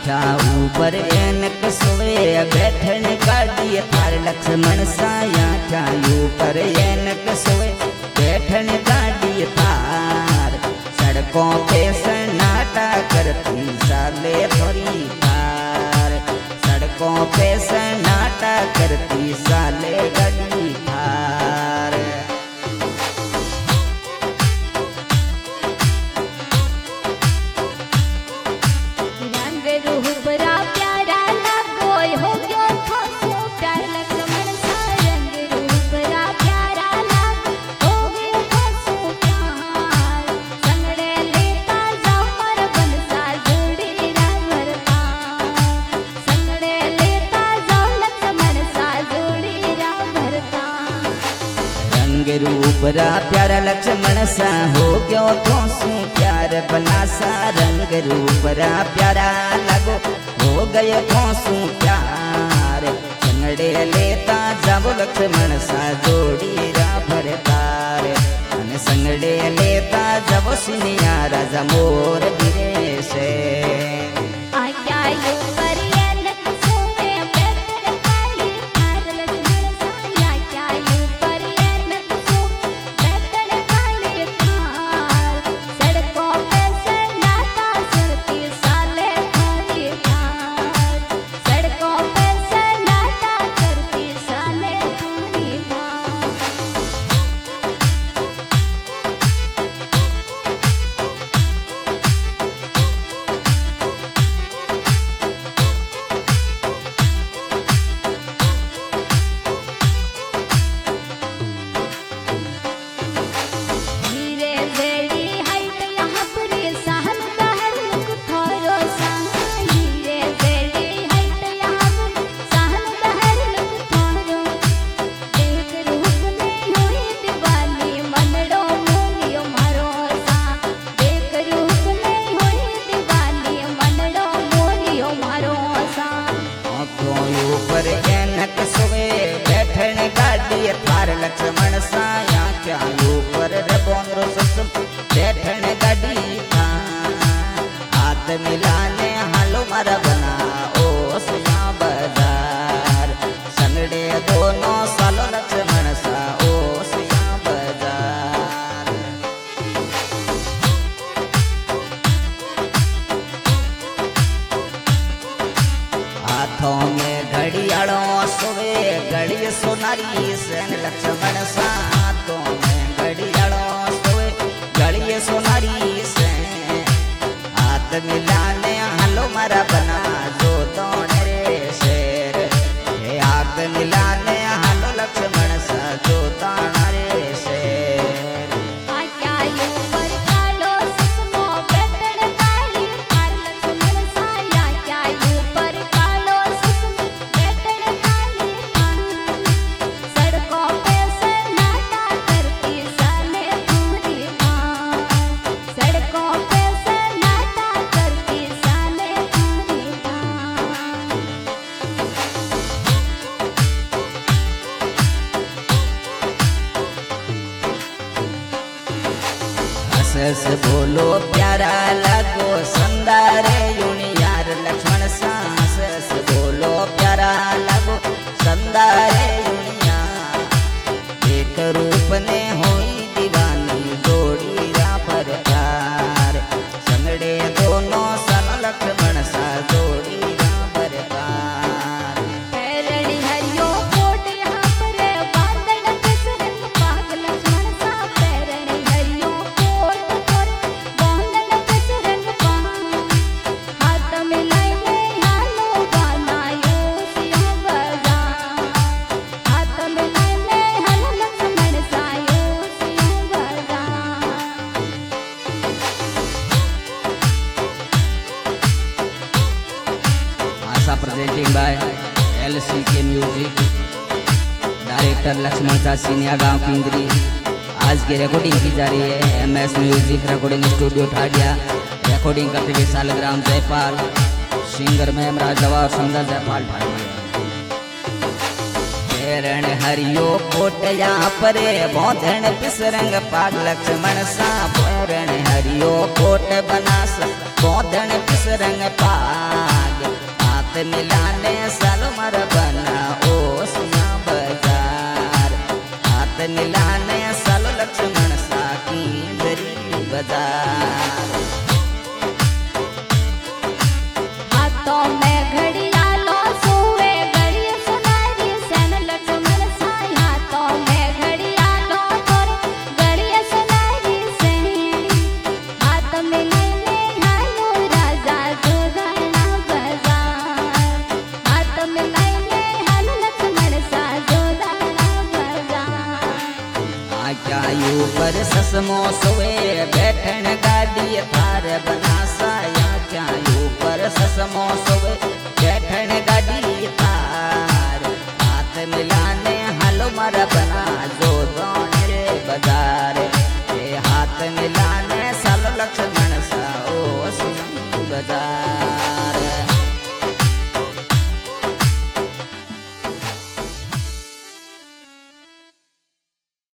आख्या ऊपर एनक सोवे बैठन गाड़ी थार लक्ष्मण साया क्या ऊपर एनक सोवे बैठन गाड़ी थार सड़कों पे सन्नाटा करती साले थोड़ी थार सड़कों पे सन्नाटा करती साले गाड़ी थार रूपरा प्यारा लक्ष्मण सा हो गयो तो सू प्यार बना सा रंग रूपरा प्यारा लगो हो गयो तो सू प्यार संगड़े लेता जाबो लक्ष्मण सा जोड़ी रा भरतार अने संगड़े लेता जाबो सिनिया राजा मोर बिरे से लक्ष्मण साया क्या ऊपर बोंद्रो ससुम बैठन गाड़ी था हाथ मिलाने हालो मारा बना ओ सिया बाजार संगड़े दोनों सालो लक्ष्मण सा ओ सिया बाजार हाथों में घड़ियालों सोवे घड़ी सोनारी सेन लक्ष्मण सा हाथों में घड़ियालों सोवे घड़ी सोनारी से हाथ मिलाने हालो मारा बना जो दोने रे शेर ये हाथ मिलाने हालो लक्ष्मण सा जो दाना रे शेर सस बोलो प्यारा लगो संदारे यूनी यार लक्ष्मण सा सस बोलो प्यारा लगो संदारे यूनिया एक रूप ने होई दीवानी जोड़ी रा परकार संगड़े दोनों सन लक्ष्मण सा जोड़ी रा परकार पैरणी हरियो कोट यहाँ पर बांधन किसरंग पाग लक्ष्मण सा पैरणी हरियो हाथ मिलाई में हालो बनायो सिया बाजार presenting by LCK Music, director Lakshman सा सीनिया गांव पिंगरी। आज की रिकॉर्डिंग की जा रही है MS music recording studio Thadia. Recording करते हुए सालग्राम जयपाल, सिंगर में राजवा और सुंदर जयपाल ठाडिया। पेरण हरियो कोटया परे बोधन पिसरंग पाग लक्ष्मण सा पेरण हरियो कोट बनास बोधन पिसरंग पाग मिलाने सालो मर बना ओ सुना बाजार हाथ मिलाने सालो लक्ष्मण साकी गरी बाजार हाथों में घड़ियालों सोए घड़ी सुनारी सेन लक्ष्मण साई हाथों में घड़ियालों और घड़ी सुनारी सेन हाथ में लेने हालो राजा जोदाना बाजार हाथ में लेने हालो लक्ष्मण सा जोदाना बाजार आक्यायु पर ससमो सोए बैठन गाड़ी थार बनासा आक्यायु पर ससमो सोए बैठन गाड़ी थार हाथ मिलाने हालो मारा बना जो रे बाजार हाथ मिलाने सालो लक्ष्मण सा ओ सुन बाजार